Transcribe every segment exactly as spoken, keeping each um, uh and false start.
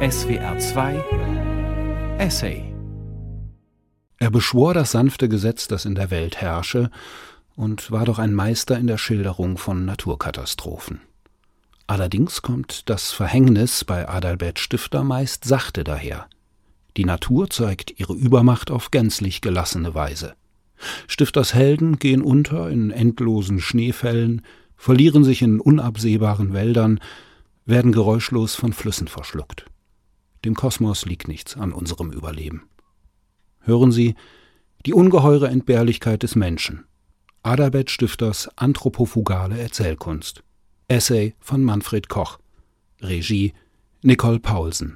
S W R zwei Essay. Er beschwor das sanfte Gesetz, das in der Welt herrsche, und war doch ein Meister in der Schilderung von Naturkatastrophen. Allerdings kommt das Verhängnis bei Adalbert Stifter meist sachte daher. Die Natur zeigt ihre Übermacht auf gänzlich gelassene Weise. Stifters Helden gehen unter in endlosen Schneefällen, verlieren sich in unabsehbaren Wäldern, werden geräuschlos von Flüssen verschluckt. Dem Kosmos liegt nichts an unserem Überleben. Hören Sie die ungeheure Entbehrlichkeit des Menschen. Adalbert Stifters anthropofugale Erzählkunst. Essay von Manfred Koch. Regie Nicole Paulsen.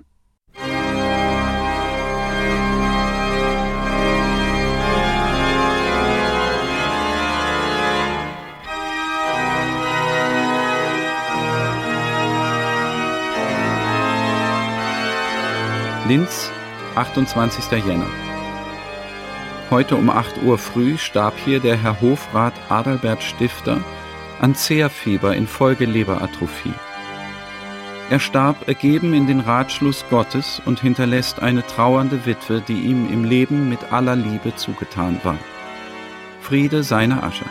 Linz, achtundzwanzigster Jänner. Heute um acht Uhr früh starb hier der Herr Hofrat Adalbert Stifter an Zehrfieber infolge Leberatrophie. Er starb ergeben in den Ratschluss Gottes und hinterlässt eine trauernde Witwe, die ihm im Leben mit aller Liebe zugetan war. Friede seiner Asche.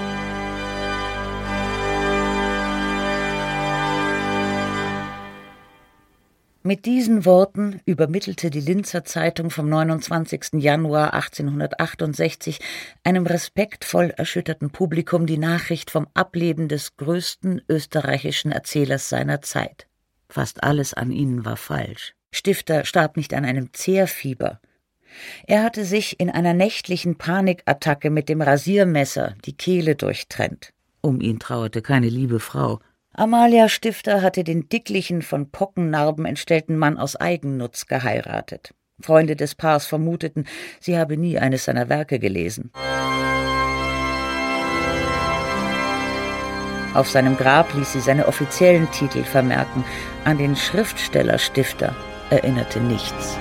Mit diesen Worten übermittelte die Linzer Zeitung vom neunundzwanzigsten Januar achtzehnhundertachtundsechzig einem respektvoll erschütterten Publikum die Nachricht vom Ableben des größten österreichischen Erzählers seiner Zeit. Fast alles an ihnen war falsch. Stifter starb nicht an einem Zehrfieber. Er hatte sich in einer nächtlichen Panikattacke mit dem Rasiermesser die Kehle durchtrennt. Um ihn trauerte keine liebe Frau. Amalia Stifter hatte den dicklichen, von Pockennarben entstellten Mann aus Eigennutz geheiratet. Freunde des Paars vermuteten, sie habe nie eines seiner Werke gelesen. Auf seinem Grab ließ sie seine offiziellen Titel vermerken. An den Schriftsteller Stifter erinnerte nichts.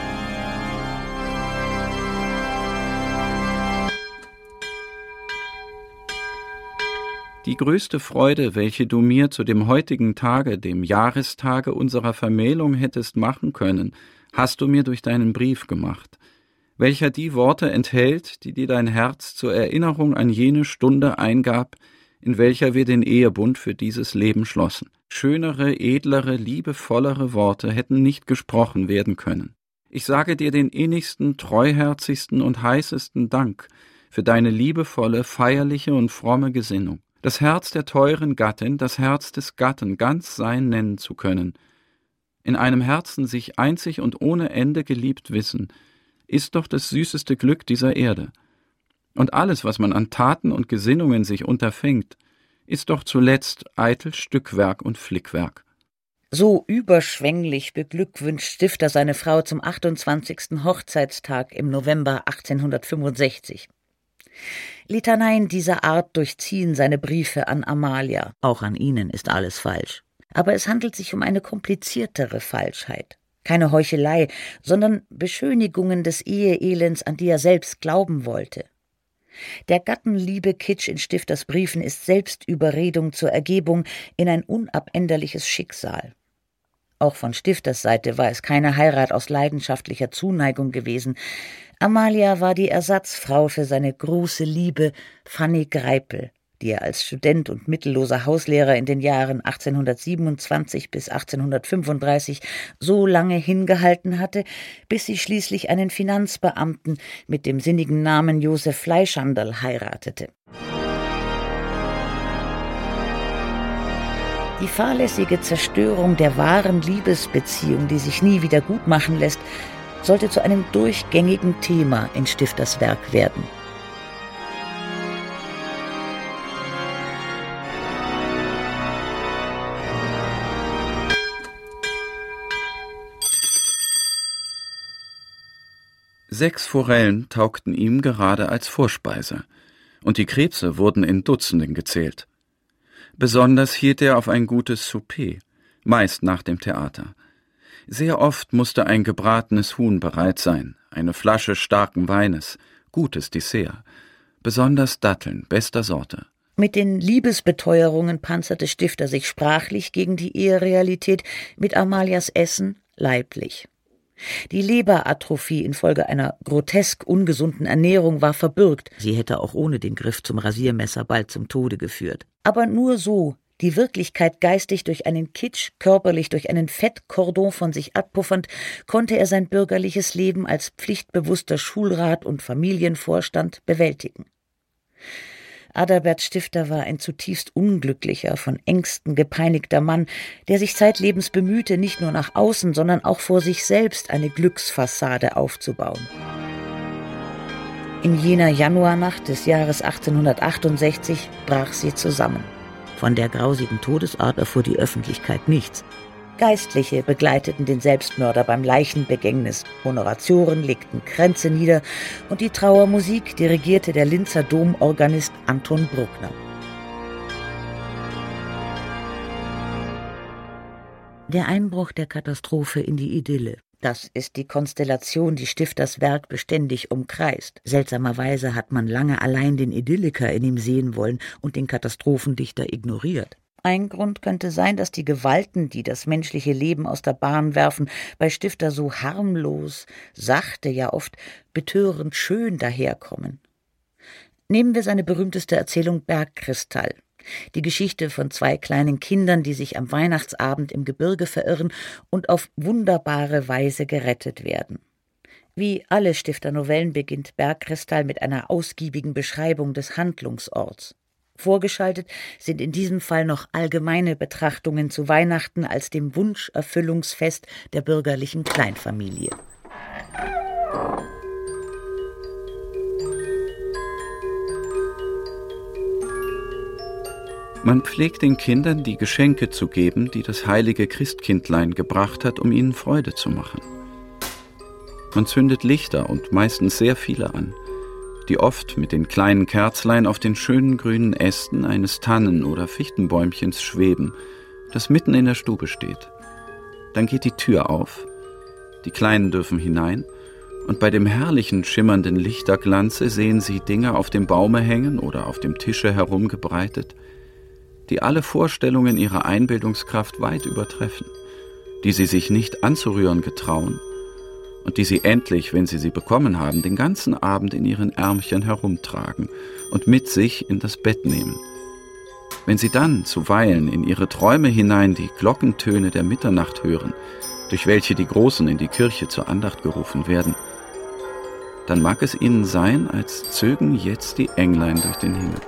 Die größte Freude, welche du mir zu dem heutigen Tage, dem Jahrestage unserer Vermählung hättest machen können, hast du mir durch deinen Brief gemacht, welcher die Worte enthält, die dir dein Herz zur Erinnerung an jene Stunde eingab, in welcher wir den Ehebund für dieses Leben schlossen. Schönere, edlere, liebevollere Worte hätten nicht gesprochen werden können. Ich sage dir den innigsten, treuherzigsten und heißesten Dank für deine liebevolle, feierliche und fromme Gesinnung. Das Herz der teuren Gattin, das Herz des Gatten ganz sein nennen zu können. In einem Herzen sich einzig und ohne Ende geliebt wissen, ist doch das süßeste Glück dieser Erde. Und alles, was man an Taten und Gesinnungen sich unterfängt, ist doch zuletzt eitel Stückwerk und Flickwerk. So überschwänglich beglückwünscht Stifter seine Frau zum achtundzwanzigsten Hochzeitstag im November achtzehnhundertfünfundsechzig. Litaneien dieser Art durchziehen seine Briefe an Amalia. Auch an ihnen ist alles falsch. Aber es handelt sich um eine kompliziertere Falschheit. Keine Heuchelei, sondern Beschönigungen des Eheelends, an die er selbst glauben wollte. Der Gattenliebe-Kitsch in Stifters Briefen ist Selbstüberredung zur Ergebung in ein unabänderliches Schicksal. Auch von Stifters Seite war es keine Heirat aus leidenschaftlicher Zuneigung gewesen. Amalia war die Ersatzfrau für seine große Liebe Fanny Greipel, die er als Student und mittelloser Hauslehrer in den Jahren achtzehnhundertsiebenundzwanzig bis achtzehnhundertfünfunddreißig so lange hingehalten hatte, bis sie schließlich einen Finanzbeamten mit dem sinnigen Namen Josef Fleischhandel heiratete. Die fahrlässige Zerstörung der wahren Liebesbeziehung, die sich nie wieder gutmachen lässt, sollte zu einem durchgängigen Thema in Stifters Werk werden. Sechs Forellen taugten ihm gerade als Vorspeise, und die Krebse wurden in Dutzenden gezählt. Besonders hielt er auf ein gutes Souper, meist nach dem Theater. Sehr oft musste ein gebratenes Huhn bereit sein, eine Flasche starken Weines, gutes Dessert, besonders Datteln bester Sorte. Mit den Liebesbeteuerungen panzerte Stifter sich sprachlich gegen die Eherealität, mit Amalias Essen leiblich. Die Leberatrophie infolge einer grotesk ungesunden Ernährung war verbürgt. Sie hätte auch ohne den Griff zum Rasiermesser bald zum Tode geführt. Aber nur so, die Wirklichkeit geistig durch einen Kitsch, körperlich durch einen Fettkordon von sich abpuffernd, konnte er sein bürgerliches Leben als pflichtbewusster Schulrat und Familienvorstand bewältigen. Adalbert Stifter war ein zutiefst unglücklicher, von Ängsten gepeinigter Mann, der sich zeitlebens bemühte, nicht nur nach außen, sondern auch vor sich selbst eine Glücksfassade aufzubauen. In jener Januarnacht des Jahres achtzehnhundertachtundsechzig brach sie zusammen. Von der grausigen Todesart erfuhr die Öffentlichkeit nichts. Geistliche begleiteten den Selbstmörder beim Leichenbegängnis, Honoratioren legten Kränze nieder und die Trauermusik dirigierte der Linzer Domorganist Anton Bruckner. Der Einbruch der Katastrophe in die Idylle. Das ist die Konstellation, die Stifters Werk beständig umkreist. Seltsamerweise hat man lange allein den Idylliker in ihm sehen wollen und den Katastrophendichter ignoriert. Ein Grund könnte sein, dass die Gewalten, die das menschliche Leben aus der Bahn werfen, bei Stifter so harmlos, sachte, ja oft betörend schön daherkommen. Nehmen wir seine berühmteste Erzählung Bergkristall. Die Geschichte von zwei kleinen Kindern, die sich am Weihnachtsabend im Gebirge verirren und auf wunderbare Weise gerettet werden. Wie alle Stifter-Novellen beginnt Bergkristall mit einer ausgiebigen Beschreibung des Handlungsorts. Vorgeschaltet sind in diesem Fall noch allgemeine Betrachtungen zu Weihnachten als dem Wunscherfüllungsfest der bürgerlichen Kleinfamilie. Man pflegt den Kindern die Geschenke zu geben, die das heilige Christkindlein gebracht hat, um ihnen Freude zu machen. Man zündet Lichter und meistens sehr viele an, die oft mit den kleinen Kerzlein auf den schönen grünen Ästen eines Tannen- oder Fichtenbäumchens schweben, das mitten in der Stube steht. Dann geht die Tür auf, die Kleinen dürfen hinein, und bei dem herrlichen, schimmernden Lichterglanze sehen sie Dinge auf dem Baume hängen oder auf dem Tische herumgebreitet, die alle Vorstellungen ihrer Einbildungskraft weit übertreffen, die sie sich nicht anzurühren getrauen, und die sie endlich, wenn sie sie bekommen haben, den ganzen Abend in ihren Ärmchen herumtragen und mit sich in das Bett nehmen. Wenn sie dann zuweilen in ihre Träume hinein die Glockentöne der Mitternacht hören, durch welche die Großen in die Kirche zur Andacht gerufen werden, dann mag es ihnen sein, als zögen jetzt die Englein durch den Himmel.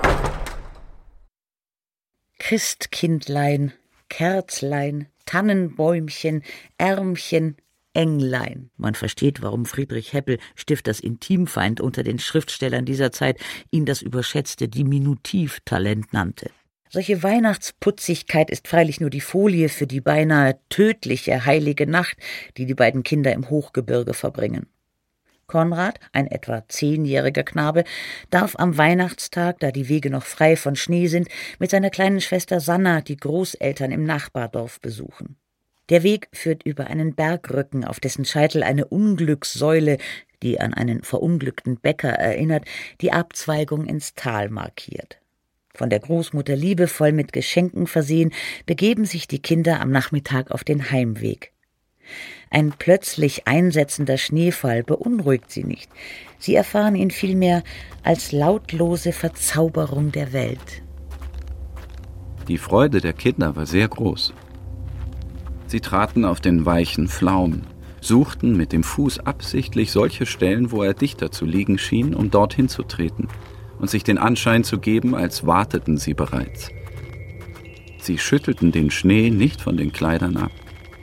Christkindlein, Kerzlein, Tannenbäumchen, Ärmchen, Englein. Man versteht, warum Friedrich Heppel, Stifters Intimfeind unter den Schriftstellern dieser Zeit, ihn das überschätzte Diminutivtalent nannte. Solche Weihnachtsputzigkeit ist freilich nur die Folie für die beinahe tödliche heilige Nacht, die die beiden Kinder im Hochgebirge verbringen. Konrad, ein etwa zehnjähriger Knabe, darf am Weihnachtstag, da die Wege noch frei von Schnee sind, mit seiner kleinen Schwester Sanna die Großeltern im Nachbardorf besuchen. Der Weg führt über einen Bergrücken, auf dessen Scheitel eine Unglückssäule, die an einen verunglückten Bäcker erinnert, die Abzweigung ins Tal markiert. Von der Großmutter liebevoll mit Geschenken versehen, begeben sich die Kinder am Nachmittag auf den Heimweg. Ein plötzlich einsetzender Schneefall beunruhigt sie nicht. Sie erfahren ihn vielmehr als lautlose Verzauberung der Welt. Die Freude der Kinder war sehr groß. Sie traten auf den weichen Pflaumen, suchten mit dem Fuß absichtlich solche Stellen, wo er dichter zu liegen schien, um dorthin zu treten und sich den Anschein zu geben, als warteten sie bereits. Sie schüttelten den Schnee nicht von den Kleidern ab.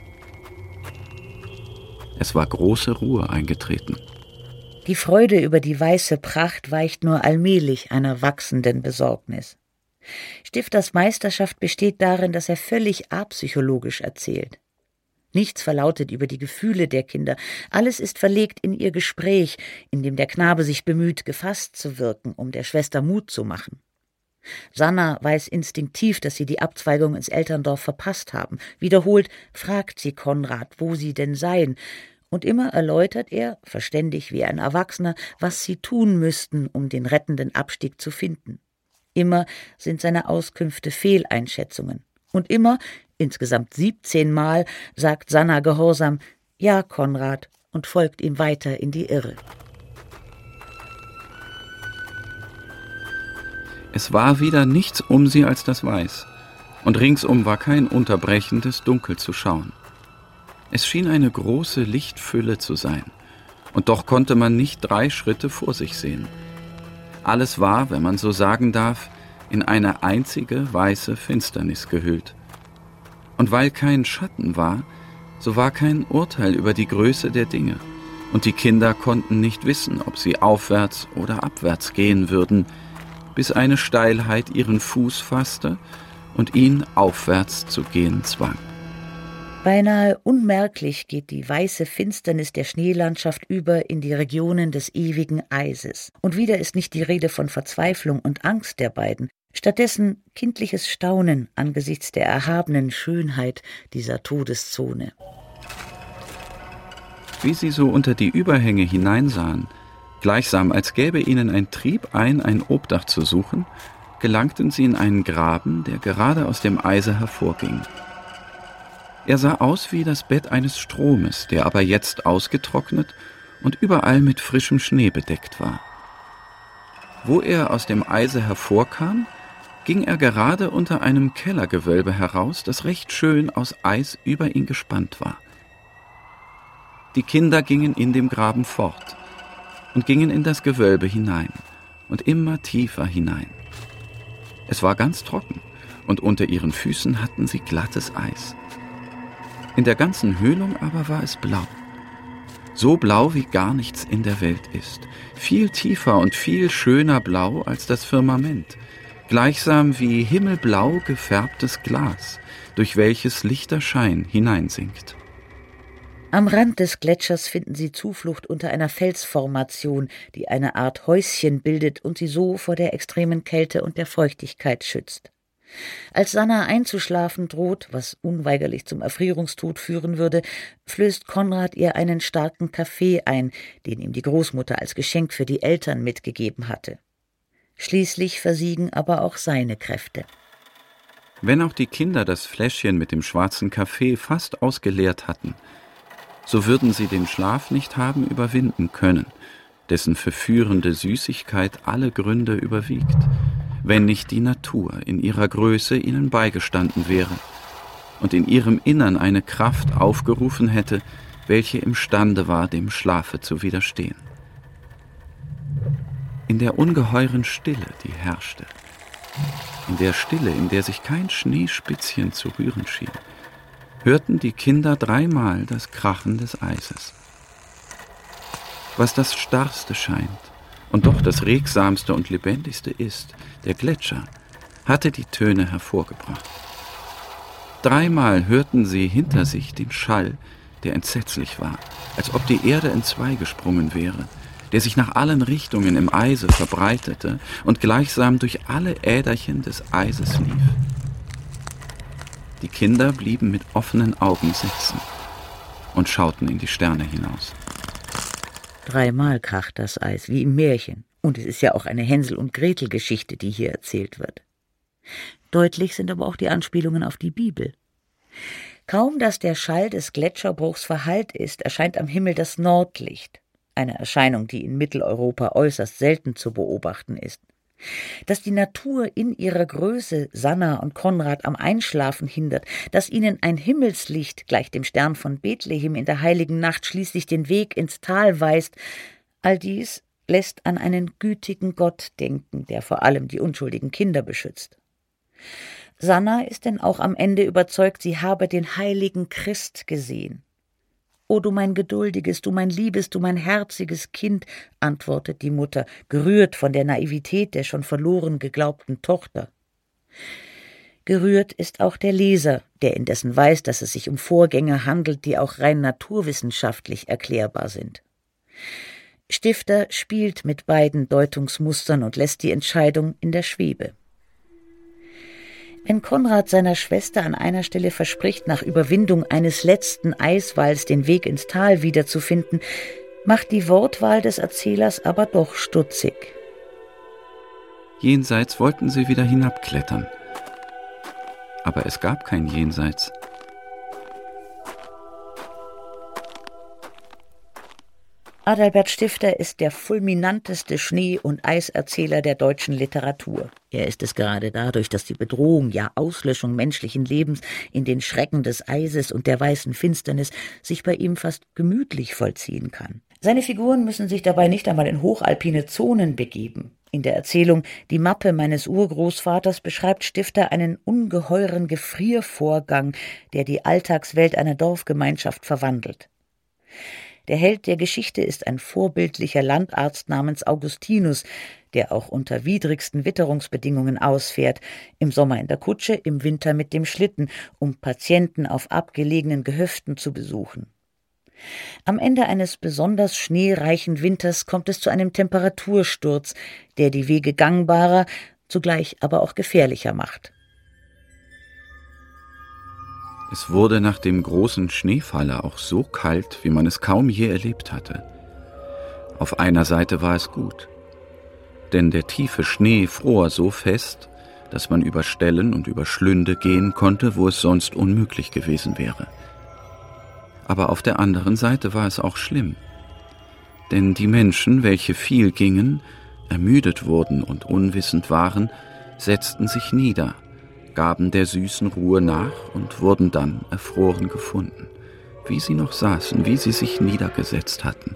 Es war große Ruhe eingetreten. Die Freude über die weiße Pracht weicht nur allmählich einer wachsenden Besorgnis. Stifters Meisterschaft besteht darin, dass er völlig apsychologisch erzählt. Nichts verlautet über die Gefühle der Kinder, alles ist verlegt in ihr Gespräch, in dem der Knabe sich bemüht, gefasst zu wirken, um der Schwester Mut zu machen. Sanna weiß instinktiv, dass sie die Abzweigung ins Elterndorf verpasst haben. Wiederholt fragt sie Konrad, wo sie denn seien, und immer erläutert er, verständig wie ein Erwachsener, was sie tun müssten, um den rettenden Abstieg zu finden. Immer sind seine Auskünfte Fehleinschätzungen. Und immer Insgesamt siebzehn Mal sagt Sanna gehorsam »Ja, Konrad« und folgt ihm weiter in die Irre. Es war wieder nichts um sie als das Weiß, und ringsum war kein unterbrechendes Dunkel zu schauen. Es schien eine große Lichtfülle zu sein, und doch konnte man nicht drei Schritte vor sich sehen. Alles war, wenn man so sagen darf, in eine einzige weiße Finsternis gehüllt. Und weil kein Schatten war, so war kein Urteil über die Größe der Dinge, und die Kinder konnten nicht wissen, ob sie aufwärts oder abwärts gehen würden, bis eine Steilheit ihren Fuß fasste und ihn aufwärts zu gehen zwang. Beinahe unmerklich geht die weiße Finsternis der Schneelandschaft über in die Regionen des ewigen Eises. Und wieder ist nicht die Rede von Verzweiflung und Angst der beiden, stattdessen kindliches Staunen angesichts der erhabenen Schönheit dieser Todeszone. Wie sie so unter die Überhänge hineinsahen, gleichsam als gäbe ihnen ein Trieb ein, ein Obdach zu suchen, gelangten sie in einen Graben, der gerade aus dem Eise hervorging. Er sah aus wie das Bett eines Stromes, der aber jetzt ausgetrocknet und überall mit frischem Schnee bedeckt war. Wo er aus dem Eise hervorkam, ging er gerade unter einem Kellergewölbe heraus, das recht schön aus Eis über ihn gespannt war. Die Kinder gingen in dem Graben fort und gingen in das Gewölbe hinein und immer tiefer hinein. Es war ganz trocken und unter ihren Füßen hatten sie glattes Eis. In der ganzen Höhlung aber war es blau. So blau, wie gar nichts in der Welt ist. Viel tiefer und viel schöner blau als das Firmament. Gleichsam wie himmelblau gefärbtes Glas, durch welches lichter Schein hineinsinkt. Am Rand des Gletschers finden sie Zuflucht unter einer Felsformation, die eine Art Häuschen bildet und sie so vor der extremen Kälte und der Feuchtigkeit schützt. Als Sanna einzuschlafen droht, was unweigerlich zum Erfrierungstod führen würde, flößt Konrad ihr einen starken Kaffee ein, den ihm die Großmutter als Geschenk für die Eltern mitgegeben hatte. Schließlich versiegen aber auch seine Kräfte. Wenn auch die Kinder das Fläschchen mit dem schwarzen Kaffee fast ausgeleert hatten, so würden sie den Schlaf nicht haben überwinden können, dessen verführende Süßigkeit alle Gründe überwiegt, wenn nicht die Natur in ihrer Größe ihnen beigestanden wäre und in ihrem Innern eine Kraft aufgerufen hätte, welche imstande war, dem Schlafe zu widerstehen. In der ungeheuren Stille, die herrschte, in der Stille, in der sich kein Schneespitzchen zu rühren schien, hörten die Kinder dreimal das Krachen des Eises. Was das Starrste scheint und doch das Regsamste und Lebendigste ist, der Gletscher, hatte die Töne hervorgebracht. Dreimal hörten sie hinter sich den Schall, der entsetzlich war, als ob die Erde entzwei gesprungen wäre, der sich nach allen Richtungen im Eise verbreitete und gleichsam durch alle Äderchen des Eises lief. Die Kinder blieben mit offenen Augen sitzen und schauten in die Sterne hinaus. Dreimal kracht das Eis, wie im Märchen. Und es ist ja auch eine Hänsel- und Gretel-Geschichte, die hier erzählt wird. Deutlich sind aber auch die Anspielungen auf die Bibel. Kaum, dass der Schall des Gletscherbruchs verhallt ist, erscheint am Himmel das Nordlicht. Eine Erscheinung, die in Mitteleuropa äußerst selten zu beobachten ist. Dass die Natur in ihrer Größe Sanna und Konrad am Einschlafen hindert, dass ihnen ein Himmelslicht gleich dem Stern von Bethlehem in der heiligen Nacht schließlich den Weg ins Tal weist, all dies lässt an einen gütigen Gott denken, der vor allem die unschuldigen Kinder beschützt. Sanna ist denn auch am Ende überzeugt, sie habe den heiligen Christ gesehen. »O du mein geduldiges, du mein liebes, du mein herziges Kind«, antwortet die Mutter, gerührt von der Naivität der schon verloren geglaubten Tochter. Gerührt ist auch der Leser, der indessen weiß, dass es sich um Vorgänge handelt, die auch rein naturwissenschaftlich erklärbar sind. Stifter spielt mit beiden Deutungsmustern und lässt die Entscheidung in der Schwebe. Wenn Konrad seiner Schwester an einer Stelle verspricht, nach Überwindung eines letzten Eiswalls den Weg ins Tal wiederzufinden, macht die Wortwahl des Erzählers aber doch stutzig. Jenseits wollten sie wieder hinabklettern. Aber es gab kein Jenseits. Adalbert Stifter ist der fulminanteste Schnee- und Eiserzähler der deutschen Literatur. Er ist es gerade dadurch, dass die Bedrohung, ja Auslöschung menschlichen Lebens in den Schrecken des Eises und der weißen Finsternis sich bei ihm fast gemütlich vollziehen kann. Seine Figuren müssen sich dabei nicht einmal in hochalpine Zonen begeben. In der Erzählung »Die Mappe meines Urgroßvaters« beschreibt Stifter einen ungeheuren Gefriervorgang, der die Alltagswelt einer Dorfgemeinschaft verwandelt. Der Held der Geschichte ist ein vorbildlicher Landarzt namens Augustinus, der auch unter widrigsten Witterungsbedingungen ausfährt, im Sommer in der Kutsche, im Winter mit dem Schlitten, um Patienten auf abgelegenen Gehöften zu besuchen. Am Ende eines besonders schneereichen Winters kommt es zu einem Temperatursturz, der die Wege gangbarer, zugleich aber auch gefährlicher macht. Es wurde nach dem großen Schneefalle auch so kalt, wie man es kaum je erlebt hatte. Auf einer Seite war es gut, denn der tiefe Schnee fror so fest, dass man über Stellen und über Schlünde gehen konnte, wo es sonst unmöglich gewesen wäre. Aber auf der anderen Seite war es auch schlimm, denn die Menschen, welche viel gingen, ermüdet wurden und unwissend waren, setzten sich nieder, gaben der süßen Ruhe nach und wurden dann erfroren gefunden, wie sie noch saßen, wie sie sich niedergesetzt hatten.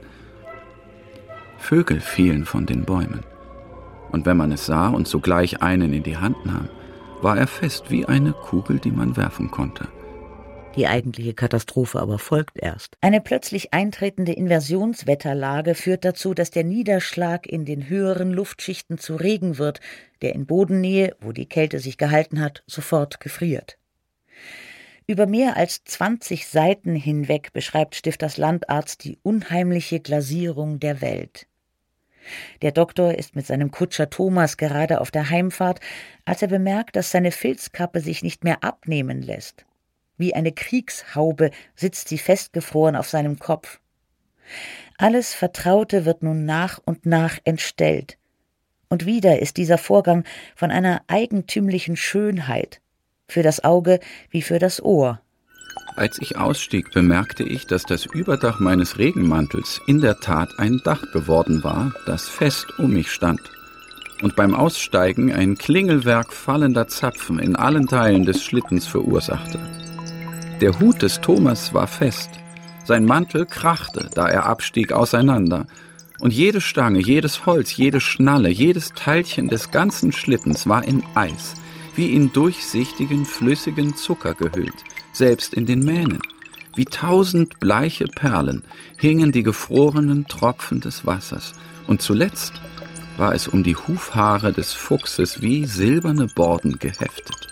Vögel fielen von den Bäumen, und wenn man es sah und sogleich einen in die Hand nahm, war er fest wie eine Kugel, die man werfen konnte. Die eigentliche Katastrophe aber folgt erst. Eine plötzlich eintretende Inversionswetterlage führt dazu, dass der Niederschlag in den höheren Luftschichten zu Regen wird, der in Bodennähe, wo die Kälte sich gehalten hat, sofort gefriert. Über mehr als zwanzig Seiten hinweg beschreibt Stifters Landarzt die unheimliche Glasierung der Welt. Der Doktor ist mit seinem Kutscher Thomas gerade auf der Heimfahrt, als er bemerkt, dass seine Filzkappe sich nicht mehr abnehmen lässt. Wie eine Kriegshaube sitzt sie festgefroren auf seinem Kopf. Alles Vertraute wird nun nach und nach entstellt. Und wieder ist dieser Vorgang von einer eigentümlichen Schönheit, für das Auge wie für das Ohr. Als ich ausstieg, bemerkte ich, dass das Überdach meines Regenmantels in der Tat ein Dach geworden war, das fest um mich stand. Und beim Aussteigen ein Klingelwerk fallender Zapfen in allen Teilen des Schlittens verursachte. Der Hut des Thomas war fest, sein Mantel krachte, da er abstieg, auseinander, und jede Stange, jedes Holz, jede Schnalle, jedes Teilchen des ganzen Schlittens war in Eis, wie in durchsichtigen, flüssigen Zucker gehüllt, selbst in den Mähnen. Wie tausend bleiche Perlen hingen die gefrorenen Tropfen des Wassers, und zuletzt war es um die Hufhaare des Fuchses wie silberne Borden geheftet.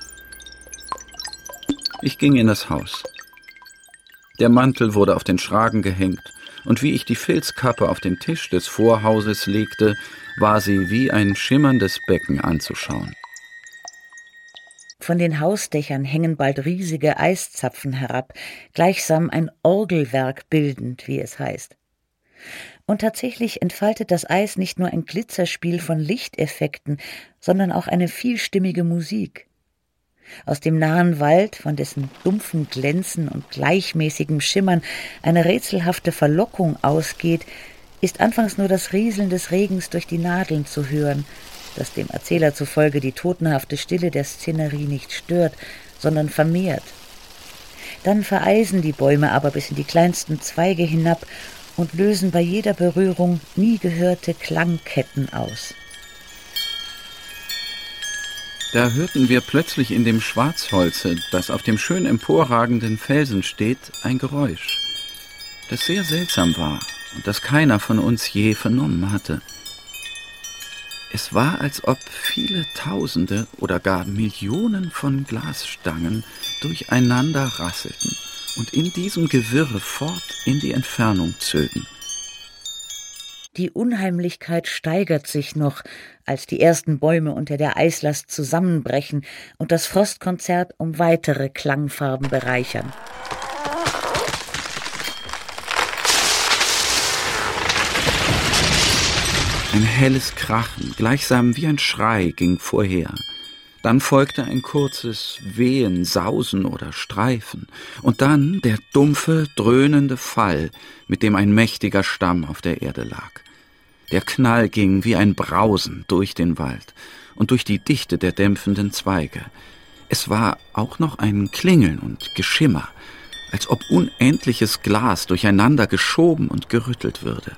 Ich ging in das Haus. Der Mantel wurde auf den Schragen gehängt, und wie ich die Filzkappe auf den Tisch des Vorhauses legte, war sie wie ein schimmerndes Becken anzuschauen. Von den Hausdächern hängen bald riesige Eiszapfen herab, gleichsam ein Orgelwerk bildend, wie es heißt. Und tatsächlich entfaltet das Eis nicht nur ein Glitzerspiel von Lichteffekten, sondern auch eine vielstimmige Musik. Aus dem nahen Wald, von dessen dumpfen Glänzen und gleichmäßigem Schimmern eine rätselhafte Verlockung ausgeht, ist anfangs nur das Rieseln des Regens durch die Nadeln zu hören, das dem Erzähler zufolge die totenhafte Stille der Szenerie nicht stört, sondern vermehrt. Dann vereisen die Bäume aber bis in die kleinsten Zweige hinab und lösen bei jeder Berührung nie gehörte Klangketten aus. Da hörten wir plötzlich in dem Schwarzholze, das auf dem schön emporragenden Felsen steht, ein Geräusch, das sehr seltsam war und das keiner von uns je vernommen hatte. Es war, als ob viele Tausende oder gar Millionen von Glasstangen durcheinander rasselten und in diesem Gewirre fort in die Entfernung zögen. Die Unheimlichkeit steigert sich noch, als die ersten Bäume unter der Eislast zusammenbrechen und das Frostkonzert um weitere Klangfarben bereichern. Ein helles Krachen, gleichsam wie ein Schrei, ging vorher. Dann folgte ein kurzes Wehen, Sausen oder Streifen und dann der dumpfe, dröhnende Fall, mit dem ein mächtiger Stamm auf der Erde lag. Der Knall ging wie ein Brausen durch den Wald und durch die Dichte der dämpfenden Zweige. Es war auch noch ein Klingeln und Geschimmer, als ob unendliches Glas durcheinander geschoben und gerüttelt würde.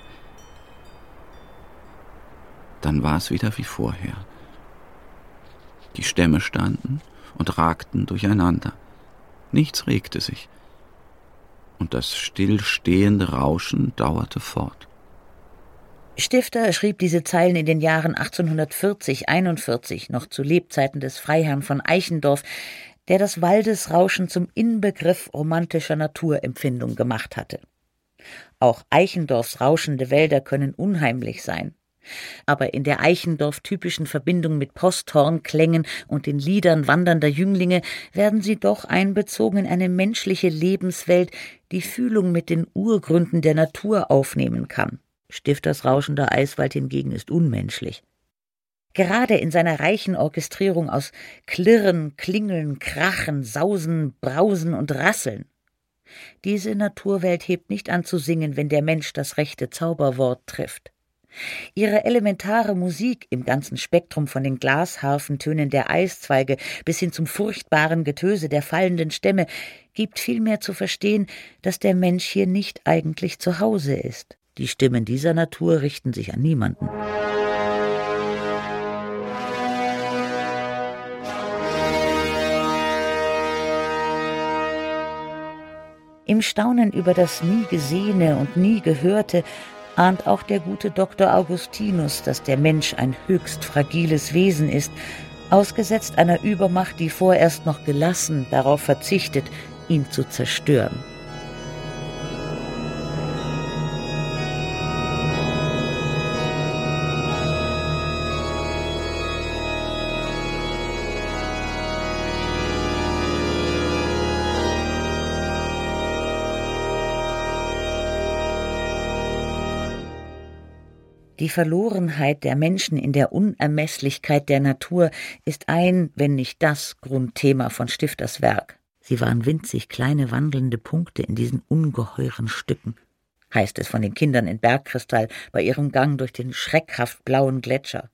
Dann war es wieder wie vorher. Die Stämme standen und ragten durcheinander. Nichts regte sich. Und das stillstehende Rauschen dauerte fort. Stifter schrieb diese Zeilen in den Jahren achtzehnhundertvierzig einundvierzig, noch zu Lebzeiten des Freiherrn von Eichendorff, der das Waldesrauschen zum Inbegriff romantischer Naturempfindung gemacht hatte. Auch Eichendorffs rauschende Wälder können unheimlich sein. Aber in der Eichendorff-typischen Verbindung mit Posthornklängen und den Liedern wandernder Jünglinge werden sie doch einbezogen in eine menschliche Lebenswelt, die Fühlung mit den Urgründen der Natur aufnehmen kann. Stifters rauschender Eiswald hingegen ist unmenschlich. Gerade in seiner reichen Orchestrierung aus Klirren, Klingeln, Krachen, Sausen, Brausen und Rasseln. Diese Naturwelt hebt nicht an zu singen, wenn der Mensch das rechte Zauberwort trifft. Ihre elementare Musik im ganzen Spektrum von den Glasharfentönen der Eiszweige bis hin zum furchtbaren Getöse der fallenden Stämme gibt vielmehr zu verstehen, dass der Mensch hier nicht eigentlich zu Hause ist. Die Stimmen dieser Natur richten sich an niemanden. Im Staunen über das nie Gesehene und nie Gehörte ahnt auch der gute Doktor Augustinus, dass der Mensch ein höchst fragiles Wesen ist, ausgesetzt einer Übermacht, die vorerst noch gelassen darauf verzichtet, ihn zu zerstören. Die Verlorenheit der Menschen in der Unermesslichkeit der Natur ist ein, wenn nicht das Grundthema von Stifters Werk. Sie waren winzig kleine wandelnde Punkte in diesen ungeheuren Stücken, heißt es von den Kindern in Bergkristall bei ihrem Gang durch den schreckhaft blauen Gletscher.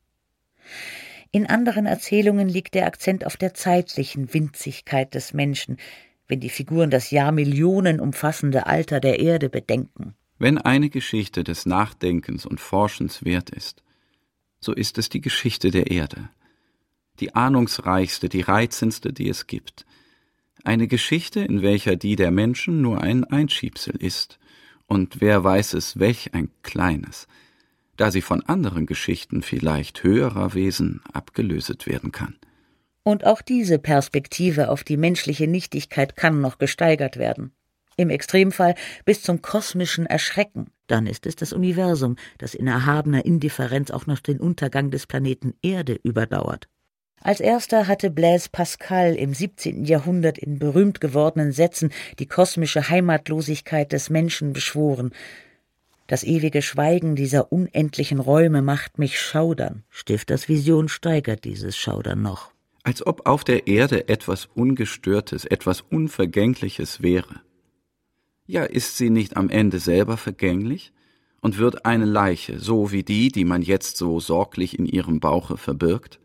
In anderen Erzählungen liegt der Akzent auf der zeitlichen Winzigkeit des Menschen, wenn die Figuren das Jahrmillionen umfassende Alter der Erde bedenken. Wenn eine Geschichte des Nachdenkens und Forschens wert ist, so ist es die Geschichte der Erde. Die ahnungsreichste, die reizendste, die es gibt. Eine Geschichte, in welcher die der Menschen nur ein Einschiebsel ist. Und wer weiß es, welch ein kleines, da sie von anderen Geschichten vielleicht höherer Wesen abgelöset werden kann. Und auch diese Perspektive auf die menschliche Nichtigkeit kann noch gesteigert werden. Im Extremfall bis zum kosmischen Erschrecken. Dann ist es das Universum, das in erhabener Indifferenz auch noch den Untergang des Planeten Erde überdauert. Als erster hatte Blaise Pascal im siebzehnten Jahrhundert in berühmt gewordenen Sätzen die kosmische Heimatlosigkeit des Menschen beschworen. Das ewige Schweigen dieser unendlichen Räume macht mich schaudern. Stifters Vision steigert dieses Schaudern noch. Als ob auf der Erde etwas Ungestörtes, etwas Unvergängliches wäre. Ja, ist sie nicht am Ende selber vergänglich und wird eine Leiche, so wie die, die man jetzt so sorglich in ihrem Bauche verbirgt?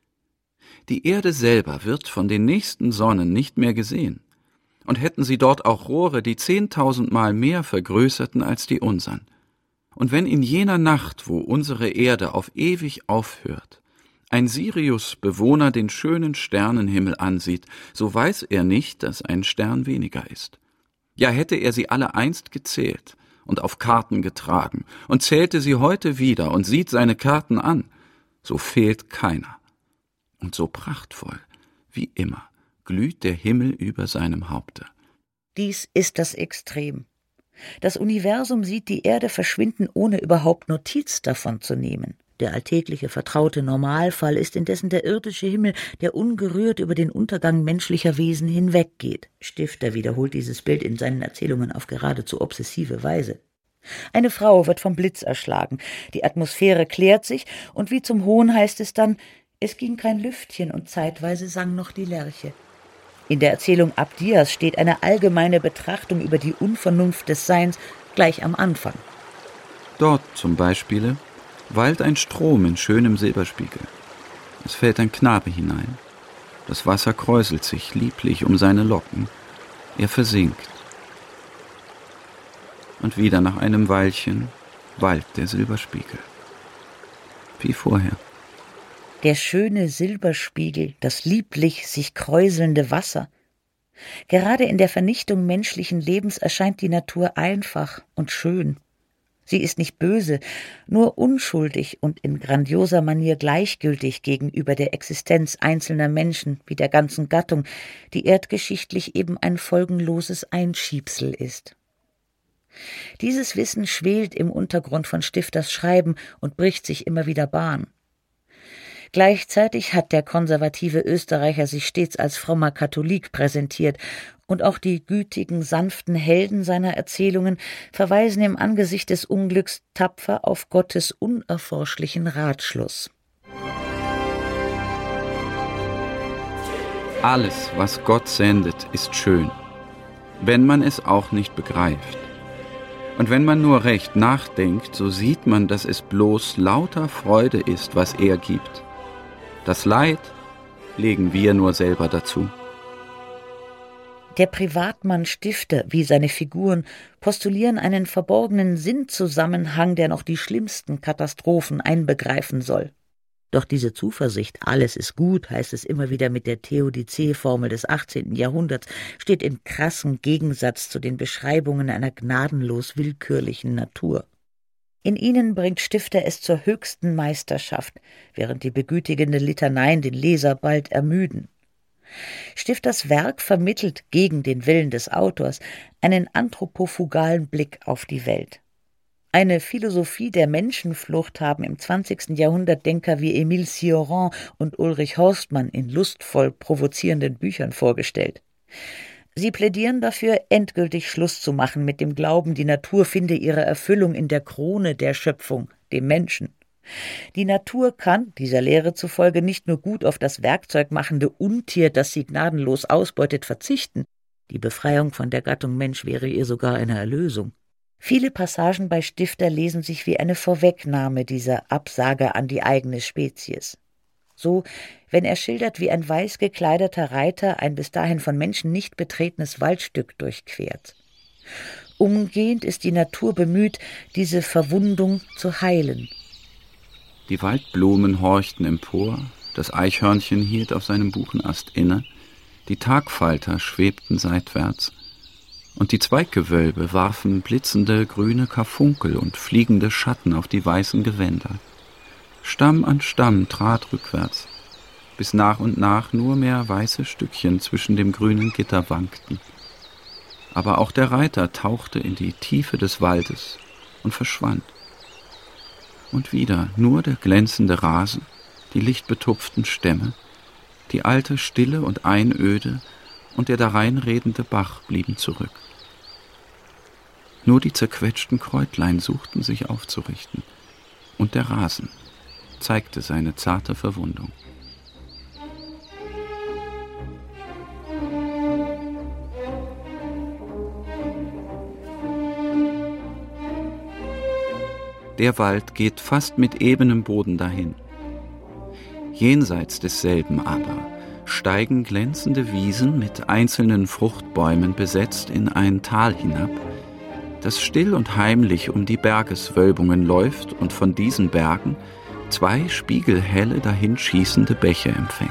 Die Erde selber wird von den nächsten Sonnen nicht mehr gesehen. Und hätten sie dort auch Rohre, die zehntausendmal mehr vergrößerten als die unsern. Und wenn in jener Nacht, wo unsere Erde auf ewig aufhört, ein Sirius-Bewohner den schönen Sternenhimmel ansieht, so weiß er nicht, dass ein Stern weniger ist. Ja, hätte er sie alle einst gezählt und auf Karten getragen und zählte sie heute wieder und sieht seine Karten an, so fehlt keiner. Und so prachtvoll, wie immer, glüht der Himmel über seinem Haupte. Dies ist das Extrem. Das Universum sieht die Erde verschwinden, ohne überhaupt Notiz davon zu nehmen. Der alltägliche, vertraute Normalfall ist indessen der irdische Himmel, der ungerührt über den Untergang menschlicher Wesen hinweggeht. Stifter wiederholt dieses Bild in seinen Erzählungen auf geradezu obsessive Weise. Eine Frau wird vom Blitz erschlagen, die Atmosphäre klärt sich, und wie zum Hohn heißt es dann, Es ging kein Lüftchen und zeitweise sang noch die Lerche. In der Erzählung Abdias steht eine allgemeine Betrachtung über die Unvernunft des Seins gleich am Anfang. Dort zum Beispiel wallt ein Strom in schönem Silberspiegel. Es fällt ein Knabe hinein. Das Wasser kräuselt sich lieblich um seine Locken. Er versinkt. Und wieder nach einem Weilchen wallt der Silberspiegel. Wie vorher. Der schöne Silberspiegel, das lieblich sich kräuselnde Wasser. Gerade in der Vernichtung menschlichen Lebens erscheint die Natur einfach und schön. Sie ist nicht böse, nur unschuldig und in grandioser Manier gleichgültig gegenüber der Existenz einzelner Menschen wie der ganzen Gattung, die erdgeschichtlich eben ein folgenloses Einschiebsel ist. Dieses Wissen schwelt im Untergrund von Stifters Schreiben und bricht sich immer wieder Bahn. Gleichzeitig hat der konservative Österreicher sich stets als frommer Katholik präsentiert, und auch die gütigen, sanften Helden seiner Erzählungen verweisen im Angesicht des Unglücks tapfer auf Gottes unerforschlichen Ratschluss. Alles, was Gott sendet, ist schön, wenn man es auch nicht begreift. Und wenn man nur recht nachdenkt, so sieht man, dass es bloß lauter Freude ist, was er gibt. Das Leid legen wir nur selber dazu. Der Privatmann Stifter wie seine Figuren postulieren einen verborgenen Sinnzusammenhang, der noch die schlimmsten Katastrophen einbegreifen soll. Doch diese Zuversicht, alles ist gut, heißt es immer wieder mit der Theodizee-Formel des achtzehnten Jahrhunderts, steht in krassem Gegensatz zu den Beschreibungen einer gnadenlos willkürlichen Natur. In ihnen bringt Stifter es zur höchsten Meisterschaft, während die begütigenden Litaneien den Leser bald ermüden. Stifters Werk vermittelt gegen den Willen des Autors einen anthropofugalen Blick auf die Welt. Eine Philosophie der Menschenflucht haben im zwanzigsten Jahrhundert Denker wie Émile Cioran und Ulrich Horstmann in lustvoll provozierenden Büchern vorgestellt. Sie plädieren dafür, endgültig Schluss zu machen mit dem Glauben, die Natur finde ihre Erfüllung in der Krone der Schöpfung, dem Menschen. Die Natur kann, dieser Lehre zufolge, nicht nur gut auf das werkzeugmachende Untier, das sie gnadenlos ausbeutet, verzichten. Die Befreiung von der Gattung Mensch wäre ihr sogar eine Erlösung. Viele Passagen bei Stifter lesen sich wie eine Vorwegnahme dieser Absage an die eigene Spezies. So, wenn er schildert, wie ein weiß gekleideter Reiter ein bis dahin von Menschen nicht betretenes Waldstück durchquert. Umgehend ist die Natur bemüht, diese Verwundung zu heilen. Die Waldblumen horchten empor, das Eichhörnchen hielt auf seinem Buchenast inne, die Tagfalter schwebten seitwärts, und die Zweiggewölbe warfen blitzende grüne Karfunkel und fliegende Schatten auf die weißen Gewänder. Stamm an Stamm trat rückwärts, bis nach und nach nur mehr weiße Stückchen zwischen dem grünen Gitter wankten. Aber auch der Reiter tauchte in die Tiefe des Waldes und verschwand. Und wieder nur der glänzende Rasen, die lichtbetupften Stämme, die alte Stille und Einöde und der dareinredende Bach blieben zurück. Nur die zerquetschten Kräutlein suchten sich aufzurichten, und der Rasen zeigte seine zarte Verwundung. Der Wald geht fast mit ebenem Boden dahin. Jenseits desselben aber steigen glänzende Wiesen mit einzelnen Fruchtbäumen besetzt in ein Tal hinab, das still und heimlich um die Bergeswölbungen läuft und von diesen Bergen zwei spiegelhelle dahinschießende Bäche empfängt.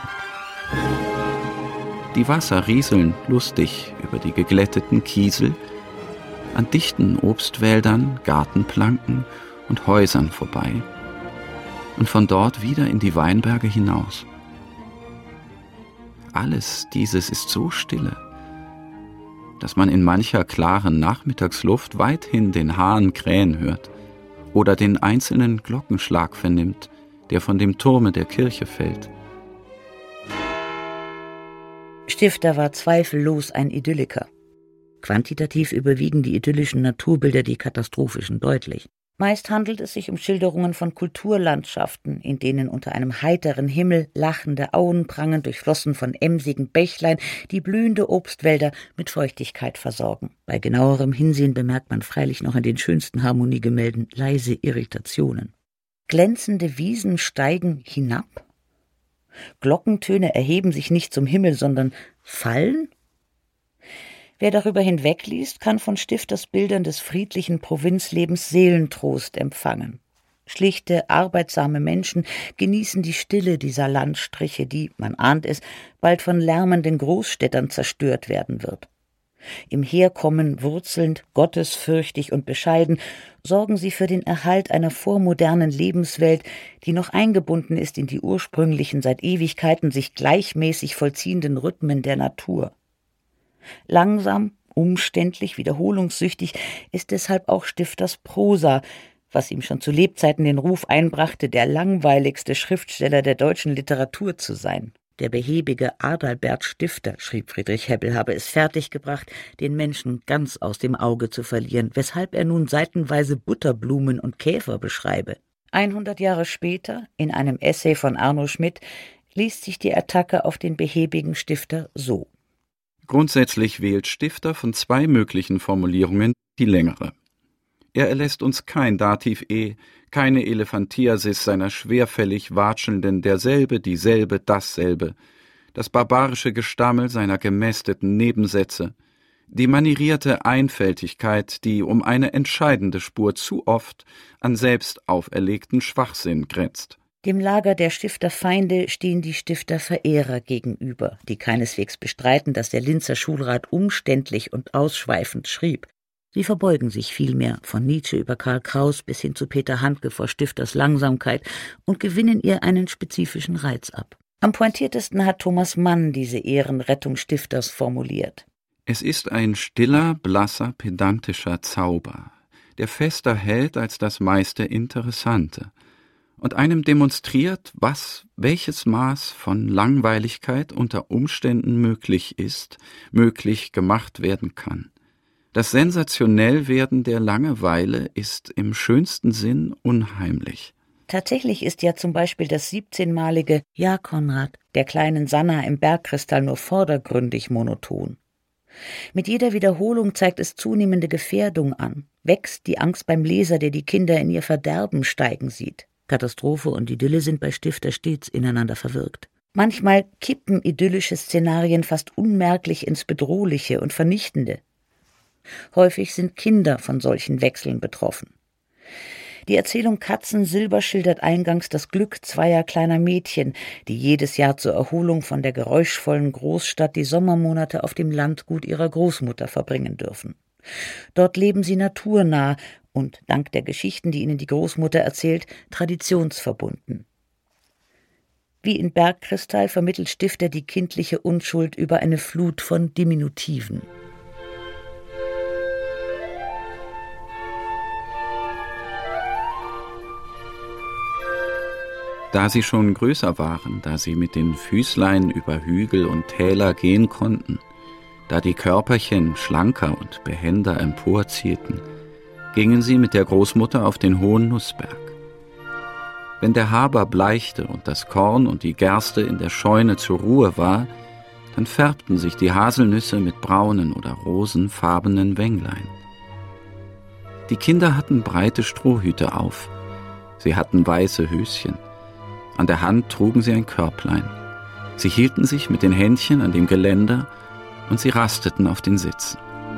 Die Wasser rieseln lustig über die geglätteten Kiesel, an dichten Obstwäldern, Gartenplanken und Häusern vorbei und von dort wieder in die Weinberge hinaus. Alles dieses ist so stille, dass man in mancher klaren Nachmittagsluft weithin den Hahn krähen hört oder den einzelnen Glockenschlag vernimmt, der von dem Turme der Kirche fällt. Stifter war zweifellos ein Idylliker. Quantitativ überwiegen die idyllischen Naturbilder die katastrophischen deutlich. Meist handelt es sich um Schilderungen von Kulturlandschaften, in denen unter einem heiteren Himmel lachende Auen prangen, durchflossen von emsigen Bächlein, die blühende Obstwälder mit Feuchtigkeit versorgen. Bei genauerem Hinsehen bemerkt man freilich noch in den schönsten Harmoniegemälden leise Irritationen. Glänzende Wiesen steigen hinab? Glockentöne erheben sich nicht zum Himmel, sondern fallen? Wer darüber hinwegliest, kann von Stifters Bildern des friedlichen Provinzlebens Seelentrost empfangen. Schlichte, arbeitsame Menschen genießen die Stille dieser Landstriche, die, man ahnt es, bald von lärmenden Großstädtern zerstört werden wird. Im Herkommen wurzelnd, gottesfürchtig und bescheiden, sorgen sie für den Erhalt einer vormodernen Lebenswelt, die noch eingebunden ist in die ursprünglichen, seit Ewigkeiten sich gleichmäßig vollziehenden Rhythmen der Natur. Langsam, umständlich, wiederholungssüchtig ist deshalb auch Stifters Prosa, was ihm schon zu Lebzeiten den Ruf einbrachte, der langweiligste Schriftsteller der deutschen Literatur zu sein. Der behäbige Adalbert Stifter, schrieb Friedrich Hebbel, habe es fertiggebracht, den Menschen ganz aus dem Auge zu verlieren, weshalb er nun seitenweise Butterblumen und Käfer beschreibe. Einhundert Jahre später, in einem Essay von Arno Schmidt, liest sich die Attacke auf den behäbigen Stifter so: Grundsätzlich wählt Stifter von zwei möglichen Formulierungen die längere. Er erlässt uns kein Dativ E, keine Elephantiasis seiner schwerfällig watschelnden derselbe, dieselbe, dasselbe, das barbarische Gestammel seiner gemästeten Nebensätze, die manierierte Einfältigkeit, die um eine entscheidende Spur zu oft an selbst auferlegten Schwachsinn grenzt. Dem Lager der Stifterfeinde stehen die Stifterverehrer gegenüber, die keineswegs bestreiten, dass der Linzer Schulrat umständlich und ausschweifend schrieb. Sie verbeugen sich vielmehr, von Nietzsche über Karl Kraus bis hin zu Peter Handke, vor Stifters Langsamkeit und gewinnen ihr einen spezifischen Reiz ab. Am pointiertesten hat Thomas Mann diese Ehrenrettung Stifters formuliert. Es ist ein stiller, blasser, pedantischer Zauber, der fester hält als das meiste Interessante und einem demonstriert, was, welches Maß von Langweiligkeit unter Umständen möglich ist, möglich gemacht werden kann. Das Sensationellwerden der Langeweile ist im schönsten Sinn unheimlich. Tatsächlich ist ja zum Beispiel das siebzehnmalige »Ja, Konrad« der kleinen Sanna im Bergkristall nur vordergründig monoton. Mit jeder Wiederholung zeigt es zunehmende Gefährdung an, wächst die Angst beim Leser, der die Kinder in ihr Verderben steigen sieht. Katastrophe und Idylle sind bei Stifter stets ineinander verwirkt. Manchmal kippen idyllische Szenarien fast unmerklich ins Bedrohliche und Vernichtende. Häufig sind Kinder von solchen Wechseln betroffen. Die Erzählung Katzensilber schildert eingangs das Glück zweier kleiner Mädchen, die jedes Jahr zur Erholung von der geräuschvollen Großstadt die Sommermonate auf dem Landgut ihrer Großmutter verbringen dürfen. Dort leben sie naturnah und, dank der Geschichten, die ihnen die Großmutter erzählt, traditionsverbunden. Wie in Bergkristall vermittelt Stifter die kindliche Unschuld über eine Flut von Diminutiven. Da sie schon größer waren, da sie mit den Füßlein über Hügel und Täler gehen konnten, da die Körperchen schlanker und behender emporzielten, gingen sie mit der Großmutter auf den hohen Nussberg. Wenn der Haber bleichte und das Korn und die Gerste in der Scheune zur Ruhe war, dann färbten sich die Haselnüsse mit braunen oder rosenfarbenen Wänglein. Die Kinder hatten breite Strohhüte auf, sie hatten weiße Höschen, an der Hand trugen sie ein Körblein. Sie hielten sich mit den Händchen an dem Geländer und sie rasteten auf den Sitzen.